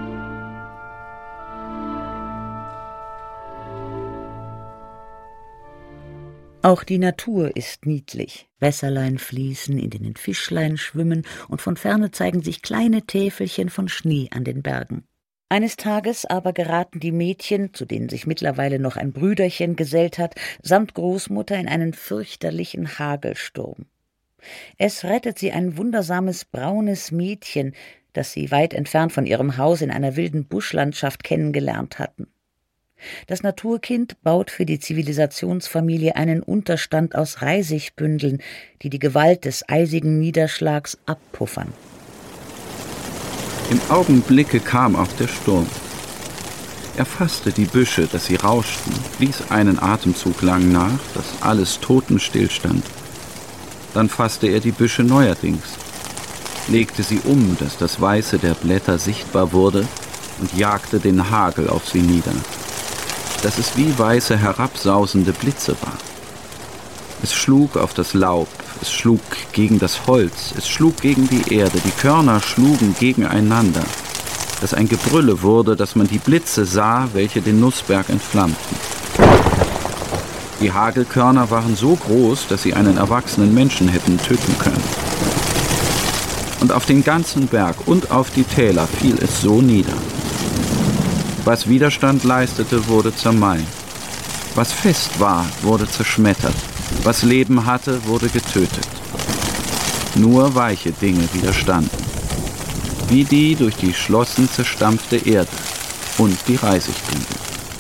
Auch die Natur ist niedlich. Wässerlein fließen, in denen Fischlein schwimmen, und von ferne zeigen sich kleine Täfelchen von Schnee an den Bergen. Eines Tages aber geraten die Mädchen, zu denen sich mittlerweile noch ein Brüderchen gesellt hat, samt Großmutter in einen fürchterlichen Hagelsturm. Es rettet sie ein wundersames braunes Mädchen, das sie weit entfernt von ihrem Haus in einer wilden Buschlandschaft kennengelernt hatten. Das Naturkind baut für die Zivilisationsfamilie einen Unterstand aus Reisigbündeln, die die Gewalt des eisigen Niederschlags abpuffern. Im Augenblicke kam auch der Sturm. Er fasste die Büsche, dass sie rauschten, ließ einen Atemzug lang nach, dass alles totenstill stand. Dann fasste er die Büsche neuerdings, legte sie um, dass das Weiße der Blätter sichtbar wurde, und jagte den Hagel auf sie nieder, dass es wie weiße herabsausende Blitze war. Es schlug auf das Laub, es schlug gegen das Holz, es schlug gegen die Erde, die Körner schlugen gegeneinander, dass ein Gebrülle wurde, dass man die Blitze sah, welche den Nussberg entflammten. Die Hagelkörner waren so groß, dass sie einen erwachsenen Menschen hätten töten können. Und auf den ganzen Berg und auf die Täler fiel es so nieder. Was Widerstand leistete, wurde zermalmt. Was fest war, wurde zerschmettert. Was Leben hatte, wurde getötet. Nur weiche Dinge widerstanden. Wie die durch die Schlossen zerstampfte Erde und die Reisigbündel.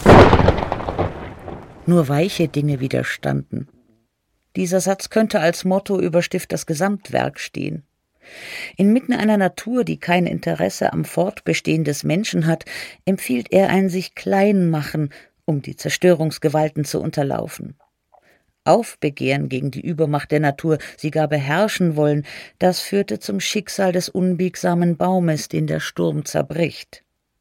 Nur weiche Dinge widerstanden. Dieser Satz könnte als Motto über Stifters Gesamtwerk stehen. Inmitten einer Natur, die kein Interesse am Fortbestehen des Menschen hat, empfiehlt er ein sich klein machen, um die Zerstörungsgewalten zu unterlaufen. Aufbegehren gegen die Übermacht der Natur, sie gar beherrschen wollen, das führte zum Schicksal des unbiegsamen Baumes, den der Sturm zerbricht.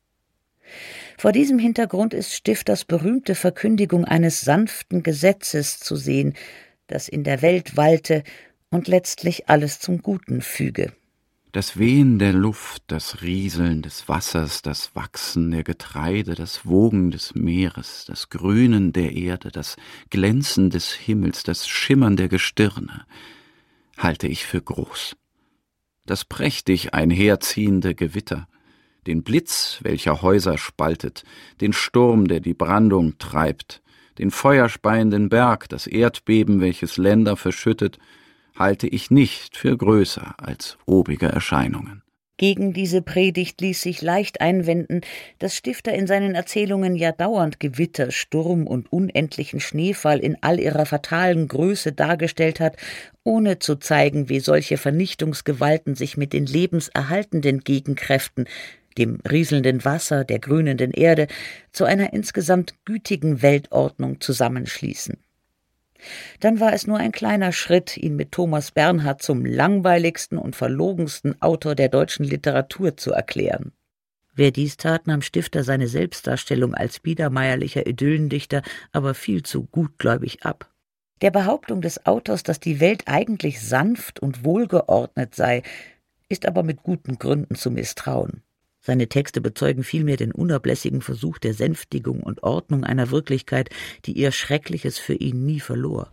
Vor diesem Hintergrund ist Stifters berühmte Verkündigung eines sanften Gesetzes zu sehen, das in der Welt walte und letztlich alles zum Guten füge. Das Wehen der Luft, das Rieseln des Wassers, das Wachsen der Getreide, das Wogen des Meeres, das Grünen der Erde, das Glänzen des Himmels, das Schimmern der Gestirne, halte ich für groß. Das prächtig einherziehende Gewitter, den Blitz, welcher Häuser spaltet, den Sturm, der die Brandung treibt, den feuerspeienden Berg, das Erdbeben, welches Länder verschüttet, halte ich nicht für größer als obige Erscheinungen. Gegen diese Predigt ließ sich leicht einwenden, dass Stifter in seinen Erzählungen ja dauernd Gewitter, Sturm und unendlichen Schneefall in all ihrer fatalen Größe dargestellt hat, ohne zu zeigen, wie solche Vernichtungsgewalten sich mit den lebenserhaltenden Gegenkräften, dem rieselnden Wasser, der grünenden Erde, zu einer insgesamt gütigen Weltordnung zusammenschließen. Dann war es nur ein kleiner Schritt, ihn mit Thomas Bernhard zum langweiligsten und verlogensten Autor der deutschen Literatur zu erklären. Wer dies tat, nahm Stifter seine Selbstdarstellung als biedermeierlicher Idyllendichter aber viel zu gutgläubig ab. Der Behauptung des Autors, dass die Welt eigentlich sanft und wohlgeordnet sei, ist aber mit guten Gründen zu misstrauen. Seine Texte bezeugen vielmehr den unablässigen Versuch der Sänftigung und Ordnung einer Wirklichkeit, die ihr Schreckliches für ihn nie verlor.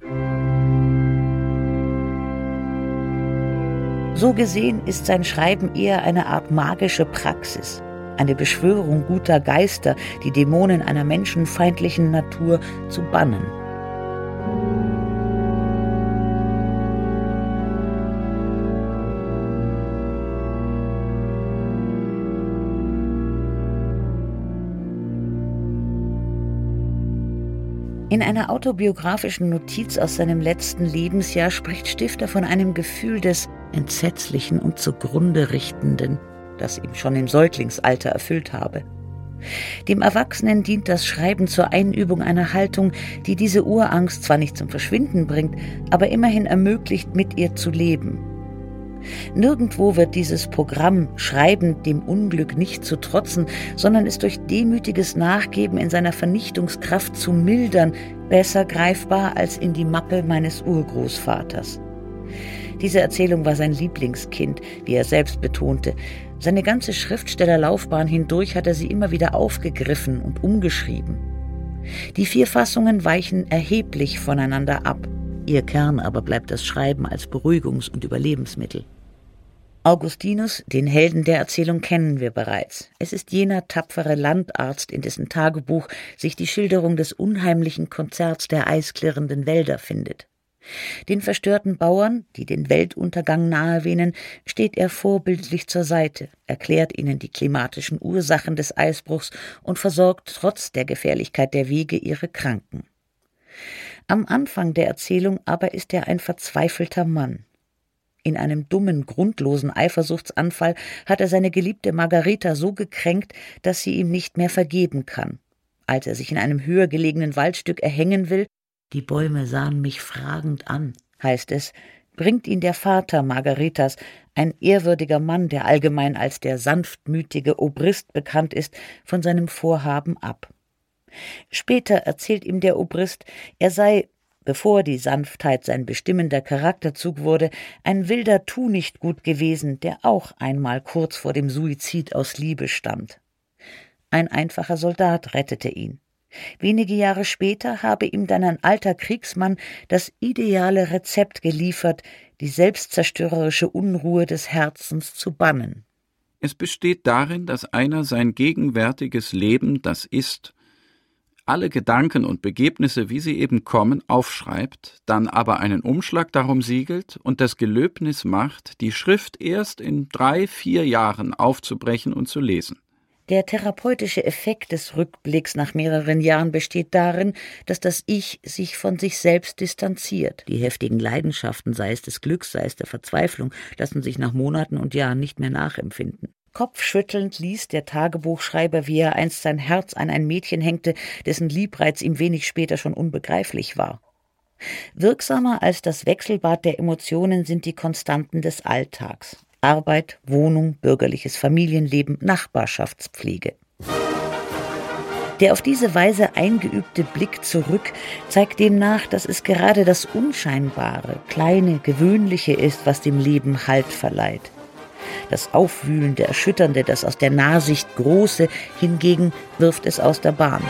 So gesehen ist sein Schreiben eher eine Art magische Praxis, eine Beschwörung guter Geister, die Dämonen einer menschenfeindlichen Natur zu bannen. In einer autobiografischen Notiz aus seinem letzten Lebensjahr spricht Stifter von einem Gefühl des Entsetzlichen und zugrunde Richtenden, das ihn schon im Säuglingsalter erfüllt habe. Dem Erwachsenen dient das Schreiben zur Einübung einer Haltung, die diese Urangst zwar nicht zum Verschwinden bringt, aber immerhin ermöglicht, mit ihr zu leben. Nirgendwo wird dieses Programm Schreiben dem Unglück nicht zu trotzen, sondern es durch demütiges Nachgeben in seiner Vernichtungskraft zu mildern, besser greifbar als in die Mappe meines Urgroßvaters. Diese Erzählung war sein Lieblingskind, wie er selbst betonte. Seine ganze Schriftstellerlaufbahn hindurch hat er sie immer wieder aufgegriffen und umgeschrieben. Die vier Fassungen weichen erheblich voneinander ab. Ihr Kern aber bleibt das Schreiben als Beruhigungs- und Überlebensmittel. Augustinus, den Helden der Erzählung, kennen wir bereits. Es ist jener tapfere Landarzt, in dessen Tagebuch sich die Schilderung des unheimlichen Konzerts der eisklirrenden Wälder findet. Den verstörten Bauern, die den Weltuntergang nahewehnen, steht er vorbildlich zur Seite, erklärt ihnen die klimatischen Ursachen des Eisbruchs und versorgt trotz der Gefährlichkeit der Wege ihre Kranken. Am Anfang der Erzählung aber ist er ein verzweifelter Mann. In einem dummen, grundlosen Eifersuchtsanfall hat er seine geliebte Margareta so gekränkt, dass sie ihm nicht mehr vergeben kann. Als er sich in einem höher gelegenen Waldstück erhängen will, die Bäume sahen mich fragend an, heißt es, bringt ihn der Vater Margaretas, ein ehrwürdiger Mann, der allgemein als der sanftmütige Obrist bekannt ist, von seinem Vorhaben ab. Später erzählt ihm der Obrist, er sei, bevor die Sanftheit sein bestimmender Charakterzug wurde, ein wilder Tunichtgut gewesen, der auch einmal kurz vor dem Suizid aus Liebe stand. Ein einfacher Soldat rettete ihn. Wenige Jahre später habe ihm dann ein alter Kriegsmann das ideale Rezept geliefert, die selbstzerstörerische Unruhe des Herzens zu bannen. Es besteht darin, dass einer sein gegenwärtiges Leben, das ist, alle Gedanken und Begebnisse, wie sie eben kommen, aufschreibt, dann aber einen Umschlag darum siegelt und das Gelöbnis macht, die Schrift erst in drei, vier Jahren aufzubrechen und zu lesen. Der therapeutische Effekt des Rückblicks nach mehreren Jahren besteht darin, dass das Ich sich von sich selbst distanziert. Die heftigen Leidenschaften, sei es des Glücks, sei es der Verzweiflung, lassen sich nach Monaten und Jahren nicht mehr nachempfinden. Kopfschüttelnd liest der Tagebuchschreiber, wie er einst sein Herz an ein Mädchen hängte, dessen Liebreiz ihm wenig später schon unbegreiflich war. Wirksamer als das Wechselbad der Emotionen sind die Konstanten des Alltags. Arbeit, Wohnung, bürgerliches Familienleben, Nachbarschaftspflege. Der auf diese Weise eingeübte Blick zurück zeigt demnach, dass es gerade das Unscheinbare, Kleine, Gewöhnliche ist, was dem Leben Halt verleiht. Das Aufwühlende, Erschütternde, das aus der Nahsicht Große hingegen wirft es aus der Bahn.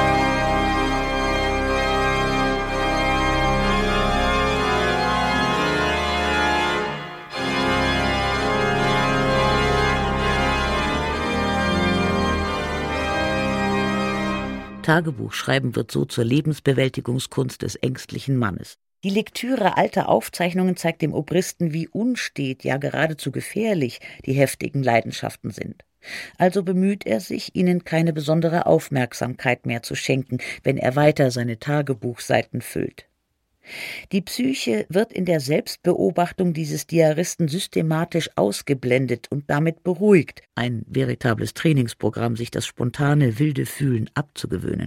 Tagebuchschreiben wird so zur Lebensbewältigungskunst des ängstlichen Mannes. Die Lektüre alter Aufzeichnungen zeigt dem Obristen, wie unstet, ja geradezu gefährlich die heftigen Leidenschaften sind. Also bemüht er sich, ihnen keine besondere Aufmerksamkeit mehr zu schenken, wenn er weiter seine Tagebuchseiten füllt. Die Psyche wird in der Selbstbeobachtung dieses Diaristen systematisch ausgeblendet und damit beruhigt, ein veritables Trainingsprogramm, sich das spontane, wilde Fühlen abzugewöhnen.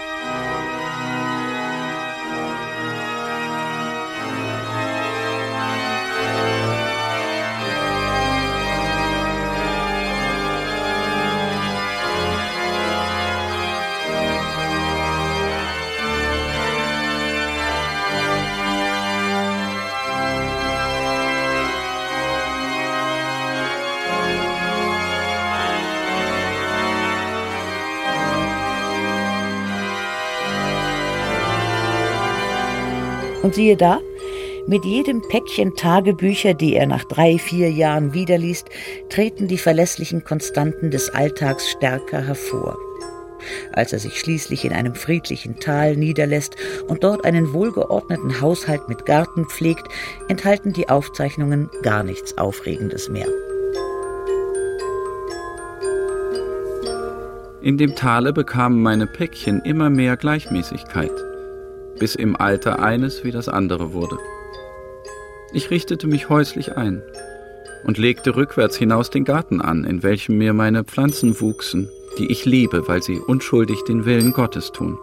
Und siehe da, mit jedem Päckchen Tagebücher, die er nach drei, vier Jahren wiederliest, treten die verlässlichen Konstanten des Alltags stärker hervor. Als er sich schließlich in einem friedlichen Tal niederlässt und dort einen wohlgeordneten Haushalt mit Garten pflegt, enthalten die Aufzeichnungen gar nichts Aufregendes mehr. In dem Tale bekamen meine Päckchen immer mehr Gleichmäßigkeit, bis im Alter eines wie das andere wurde. Ich richtete mich häuslich ein und legte rückwärts hinaus den Garten an, in welchem mir meine Pflanzen wuchsen, die ich liebe, weil sie unschuldig den Willen Gottes tun.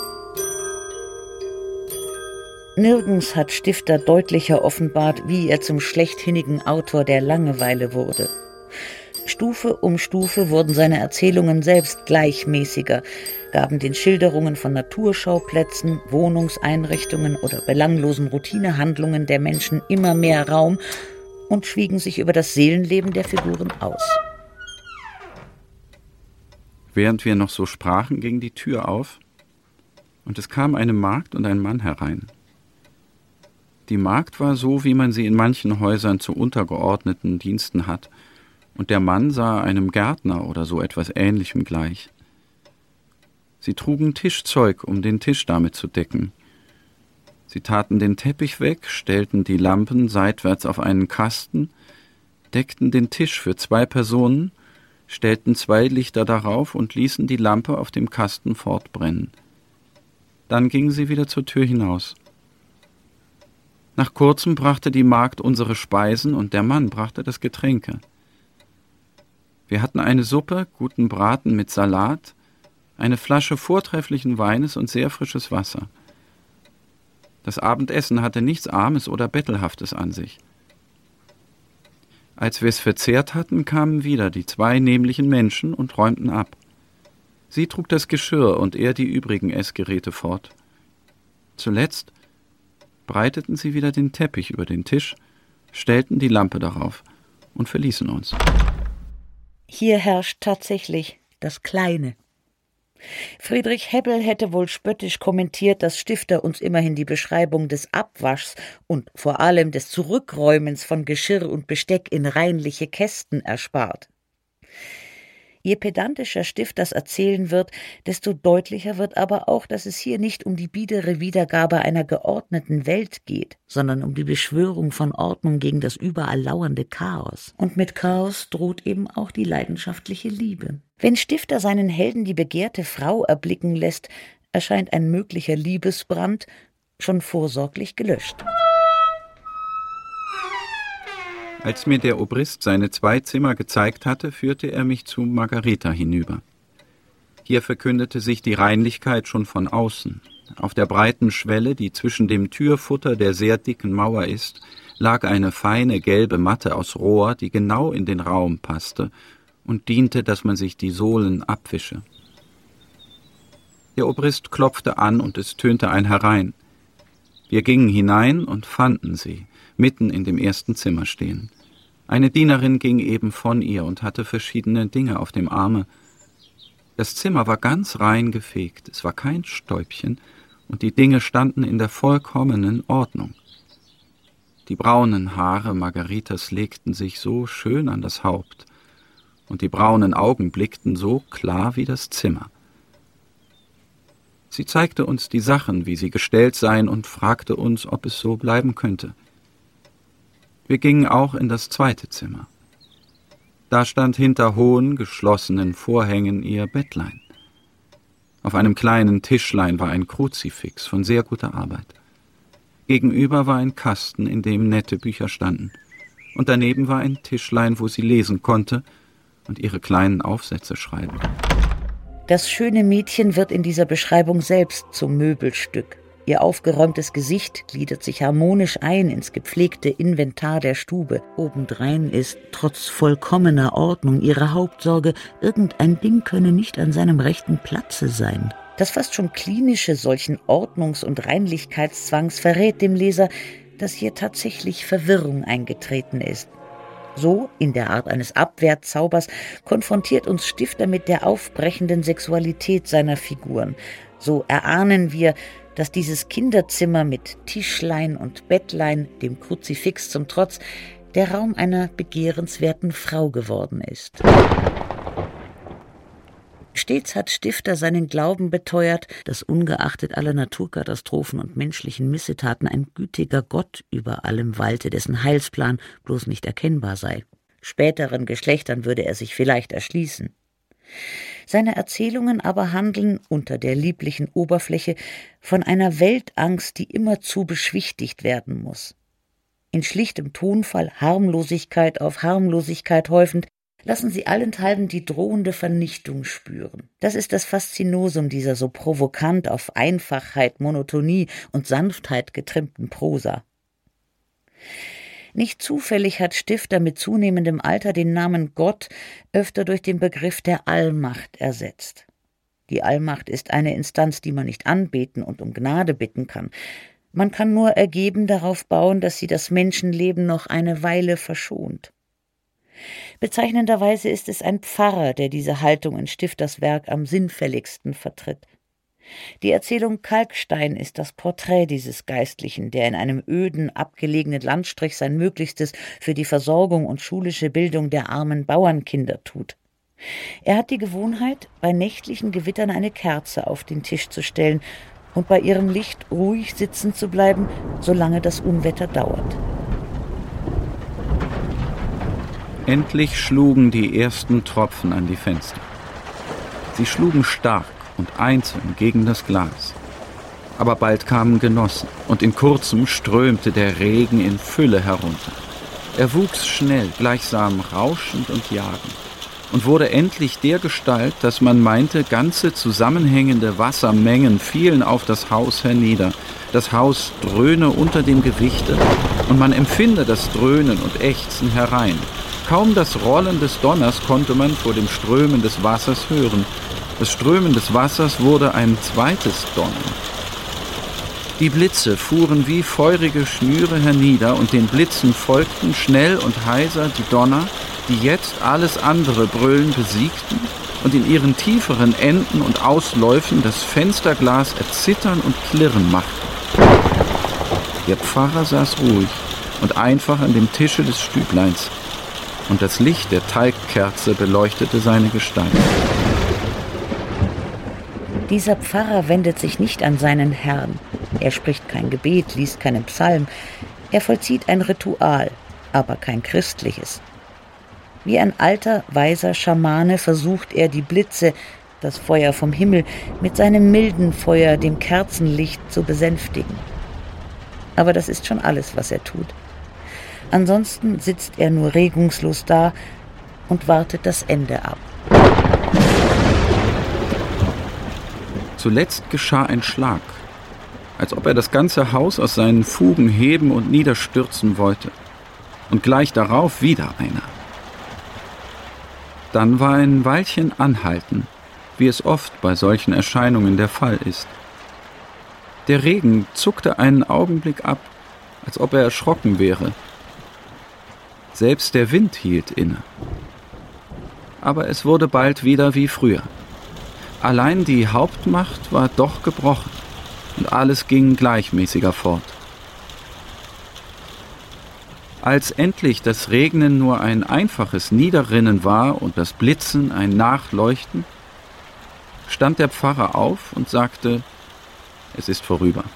Nirgends hat Stifter deutlicher offenbart, wie er zum schlechthinnigen Autor der Langeweile wurde. Stufe um Stufe wurden seine Erzählungen selbst gleichmäßiger, gaben den Schilderungen von Naturschauplätzen, Wohnungseinrichtungen oder belanglosen Routinehandlungen der Menschen immer mehr Raum und schwiegen sich über das Seelenleben der Figuren aus. Während wir noch so sprachen, ging die Tür auf, und es kam eine Magd und ein Mann herein. Die Magd war so, wie man sie in manchen Häusern zu untergeordneten Diensten hat, und der Mann sah einem Gärtner oder so etwas Ähnlichem gleich. Sie trugen Tischzeug, um den Tisch damit zu decken. Sie taten den Teppich weg, stellten die Lampen seitwärts auf einen Kasten, deckten den Tisch für zwei Personen, stellten zwei Lichter darauf und ließen die Lampe auf dem Kasten fortbrennen. Dann gingen sie wieder zur Tür hinaus. Nach kurzem brachte die Magd unsere Speisen und der Mann brachte das Getränke. Wir hatten eine Suppe, guten Braten mit Salat, eine Flasche vortrefflichen Weines und sehr frisches Wasser. Das Abendessen hatte nichts Armes oder Bettelhaftes an sich. Als wir es verzehrt hatten, kamen wieder die zwei nämlichen Menschen und räumten ab. Sie trug das Geschirr und er die übrigen Essgeräte fort. Zuletzt breiteten sie wieder den Teppich über den Tisch, stellten die Lampe darauf und verließen uns. Hier herrscht tatsächlich das Kleine. Friedrich Hebbel hätte wohl spöttisch kommentiert, dass Stifter uns immerhin die Beschreibung des Abwaschs und vor allem des Zurückräumens von Geschirr und Besteck in reinliche Kästen erspart. Je pedantischer Stift das erzählen wird, desto deutlicher wird aber auch, dass es hier nicht um die biedere Wiedergabe einer geordneten Welt geht, sondern um die Beschwörung von Ordnung gegen das überall lauernde Chaos. Und mit Chaos droht eben auch die leidenschaftliche Liebe. Wenn Stifter seinen Helden die begehrte Frau erblicken lässt, erscheint ein möglicher Liebesbrand schon vorsorglich gelöscht. Als mir der Obrist seine zwei Zimmer gezeigt hatte, führte er mich zu Margareta hinüber. Hier verkündete sich die Reinlichkeit schon von außen. Auf der breiten Schwelle, die zwischen dem Türfutter der sehr dicken Mauer ist, lag eine feine gelbe Matte aus Rohr, die genau in den Raum passte und diente, dass man sich die Sohlen abwische. Der Obrist klopfte an und es tönte ein herein. Wir gingen hinein und fanden sie, mitten in dem ersten Zimmer stehen. Eine Dienerin ging eben von ihr und hatte verschiedene Dinge auf dem Arme. Das Zimmer war ganz rein gefegt, es war kein Stäubchen, und die Dinge standen in der vollkommenen Ordnung. Die braunen Haare Margaritas legten sich so schön an das Haupt, und die braunen Augen blickten so klar wie das Zimmer. Sie zeigte uns die Sachen, wie sie gestellt seien, und fragte uns, ob es so bleiben könnte. Wir gingen auch in das zweite Zimmer. Da stand hinter hohen, geschlossenen Vorhängen ihr Bettlein. Auf einem kleinen Tischlein war ein Kruzifix von sehr guter Arbeit. Gegenüber war ein Kasten, in dem nette Bücher standen. Und daneben war ein Tischlein, wo sie lesen konnte und ihre kleinen Aufsätze schreiben. Das schöne Mädchen wird in dieser Beschreibung selbst zum Möbelstück. Ihr aufgeräumtes Gesicht gliedert sich harmonisch ein ins gepflegte Inventar der Stube. Obendrein ist, trotz vollkommener Ordnung, ihre Hauptsorge, irgendein Ding könne nicht an seinem rechten Platze sein. Das fast schon Klinische solchen Ordnungs- und Reinlichkeitszwangs verrät dem Leser, dass hier tatsächlich Verwirrung eingetreten ist. So, in der Art eines Abwehrzaubers, konfrontiert uns Stifter mit der aufbrechenden Sexualität seiner Figuren. So erahnen wir, dass dieses Kinderzimmer mit Tischlein und Bettlein, dem Kruzifix zum Trotz, der Raum einer begehrenswerten Frau geworden ist. Stets hat Stifter seinen Glauben beteuert, dass ungeachtet aller Naturkatastrophen und menschlichen Missetaten ein gütiger Gott über allem walte, dessen Heilsplan bloß nicht erkennbar sei. Späteren Geschlechtern würde er sich vielleicht erschließen. Seine Erzählungen aber handeln unter der lieblichen Oberfläche von einer Weltangst, die immerzu beschwichtigt werden muss. In schlichtem Tonfall Harmlosigkeit auf Harmlosigkeit häufend, lassen sie allenthalben die drohende Vernichtung spüren. Das ist das Faszinosum dieser so provokant auf Einfachheit, Monotonie und Sanftheit getrimmten Prosa. Nicht zufällig hat Stifter mit zunehmendem Alter den Namen Gott öfter durch den Begriff der Allmacht ersetzt. Die Allmacht ist eine Instanz, die man nicht anbeten und um Gnade bitten kann. Man kann nur ergeben darauf bauen, dass sie das Menschenleben noch eine Weile verschont. Bezeichnenderweise ist es ein Pfarrer, der diese Haltung in Stifters Werk am sinnfälligsten vertritt. Die Erzählung Kalkstein ist das Porträt dieses Geistlichen, der in einem öden, abgelegenen Landstrich sein Möglichstes für die Versorgung und schulische Bildung der armen Bauernkinder tut. Er hat die Gewohnheit, bei nächtlichen Gewittern eine Kerze auf den Tisch zu stellen und bei ihrem Licht ruhig sitzen zu bleiben, solange das Unwetter dauert. Endlich schlugen die ersten Tropfen an die Fenster. Sie schlugen stark und einzeln gegen das Glas. Aber bald kamen Genossen, und in kurzem strömte der Regen in Fülle herunter. Er wuchs schnell, gleichsam rauschend und jagend, und wurde endlich dergestalt, dass man meinte, ganze zusammenhängende Wassermengen fielen auf das Haus hernieder. Das Haus dröhne unter dem Gewichte, und man empfinde das Dröhnen und Ächzen herein. Kaum das Rollen des Donners konnte man vor dem Strömen des Wassers hören. Das Strömen des Wassers wurde ein zweites Donnern. Die Blitze fuhren wie feurige Schnüre hernieder, und den Blitzen folgten schnell und heiser die Donner, die jetzt alles andere Brüllen besiegten und in ihren tieferen Enden und Ausläufen das Fensterglas erzittern und klirren machten. Der Pfarrer saß ruhig und einfach an dem Tische des Stübleins, und das Licht der Talgkerze beleuchtete seine Gestalt. Dieser Pfarrer wendet sich nicht an seinen Herrn. Er spricht kein Gebet, liest keinen Psalm. Er vollzieht ein Ritual, aber kein christliches. Wie ein alter, weiser Schamane versucht er, die Blitze, das Feuer vom Himmel, mit seinem milden Feuer, dem Kerzenlicht, zu besänftigen. Aber das ist schon alles, was er tut. Ansonsten sitzt er nur regungslos da und wartet das Ende ab. Zuletzt geschah ein Schlag, als ob er das ganze Haus aus seinen Fugen heben und niederstürzen wollte. Und gleich darauf wieder einer. Dann war ein Weilchen Anhalten, wie es oft bei solchen Erscheinungen der Fall ist. Der Regen zuckte einen Augenblick ab, als ob er erschrocken wäre. Selbst der Wind hielt inne. Aber es wurde bald wieder wie früher. Allein die Hauptmacht war doch gebrochen, und alles ging gleichmäßiger fort. Als endlich das Regnen nur ein einfaches Niederrinnen war und das Blitzen ein Nachleuchten, stand der Pfarrer auf und sagte: Es ist vorüber.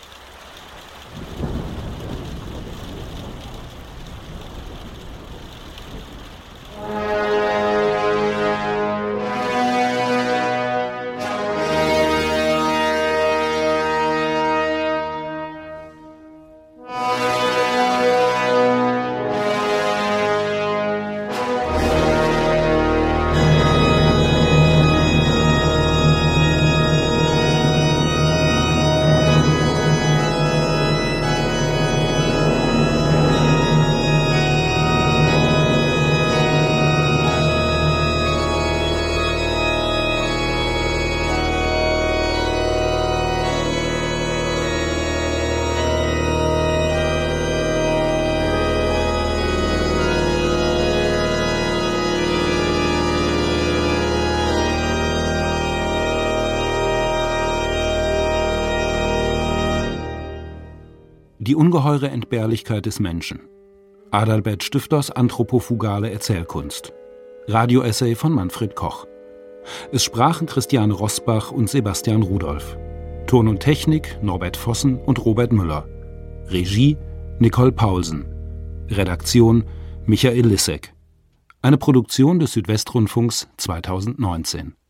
Die ungeheure Entbehrlichkeit des Menschen. Adalbert Stifters anthropofugale Erzählkunst. Radioessay von Manfred Koch. Es sprachen Christiane Rosbach und Sebastian Rudolph. Ton und Technik Norbert Vossen und Robert Müller. Regie Nicole Paulsen. Redaktion Michael Lissek. Eine Produktion des Südwestrundfunks zweitausendneunzehn.